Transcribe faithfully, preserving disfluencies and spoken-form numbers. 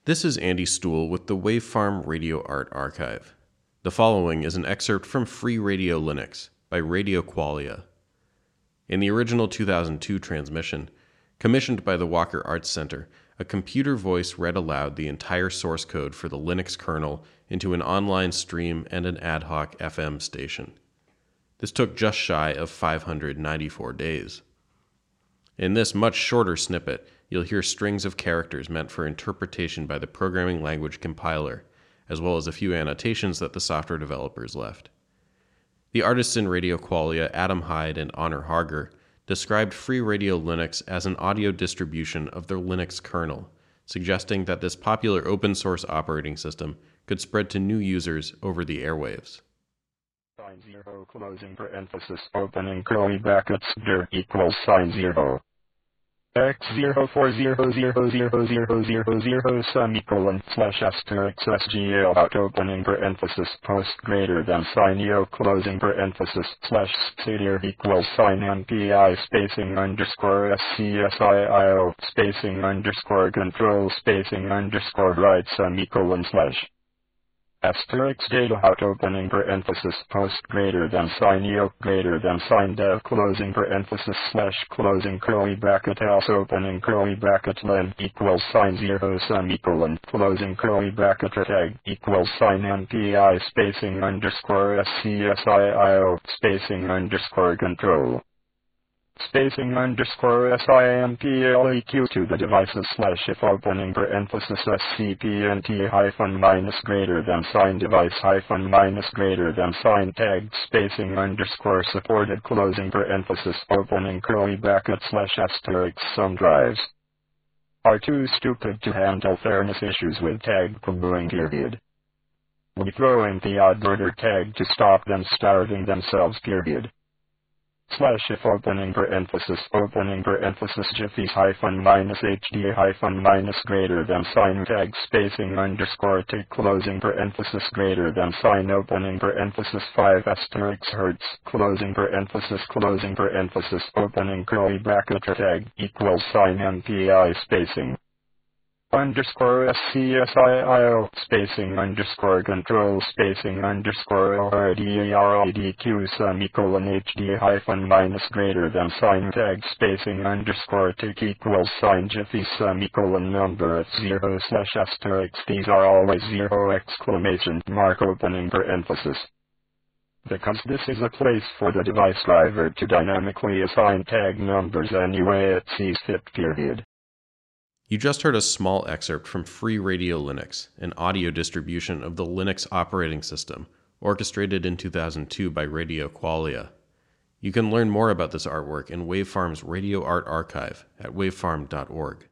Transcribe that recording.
This is Andy Stuhl with the Wavefarm Radio Art Archive. The following is an excerpt from Free Radio Linux by Radio Qualia. In the original two thousand two transmission, commissioned by the Walker Arts Center, a computer voice read aloud the entire source code for the Linux kernel into an online stream and an ad hoc F M station. This took just shy of five hundred ninety-four days. In this much shorter snippet, you'll hear strings of characters meant for interpretation by the programming language compiler, as well as a few annotations that the software developers left. The artists in Radio Qualia, Adam Hyde and Honor Harger, described Free Radio Linux as an audio distribution of the Linux kernel, suggesting that this popular open-source operating system could spread to new users over the airwaves. Sign zero, closing parenthesis, opening curly brackets, dir equals sign zero. X zero four zero zero zero zero zero zero semicolon slash asterisk sgl out opening parenthesis post greater than sign yo closing parenthesis slash cdir equals sign mpi spacing underscore scsio spacing underscore control spacing underscore right semicolon slash asterisk data out opening parenthesis post greater than sign yo greater than sign dev closing parenthesis slash closing curly bracket else opening curly bracket len equals sign zero semicolon closing curly bracket tag equals sign mpi spacing underscore scsio spacing underscore control spacing underscore simpleq to the devices slash if opening parenthesis scpnt hyphen minus greater than sign device hyphen minus greater than sign tag spacing underscore supported closing parenthesis opening curly bracket slash asterisk some drives are too stupid to handle fairness issues with tag comboing period. We throw in the odd order tag to stop them starving themselves period. Slash if opening parenthesis opening parenthesis jiffies hyphen minus hd hyphen minus greater than sign tag spacing underscore take closing parenthesis greater than sign opening parenthesis five asterisks hertz closing parenthesis closing parenthesis opening curly bracket tag equals sign mpi spacing underscore scsio spacing underscore control spacing underscore rdredq semicolon hd hyphen minus greater than sign tag spacing underscore take equals sign jiffy semicolon number at zero slash asterisk these are always zero exclamation mark opening parenthesis. Because this is a place for the device driver to dynamically assign tag numbers any way it sees fit period. You just heard a small excerpt from Free Radio Linux, an audio distribution of the Linux operating system, orchestrated in two thousand two by Radio Qualia. You can learn more about this artwork in Wavefarm's Radio Art Archive at wavefarm dot org.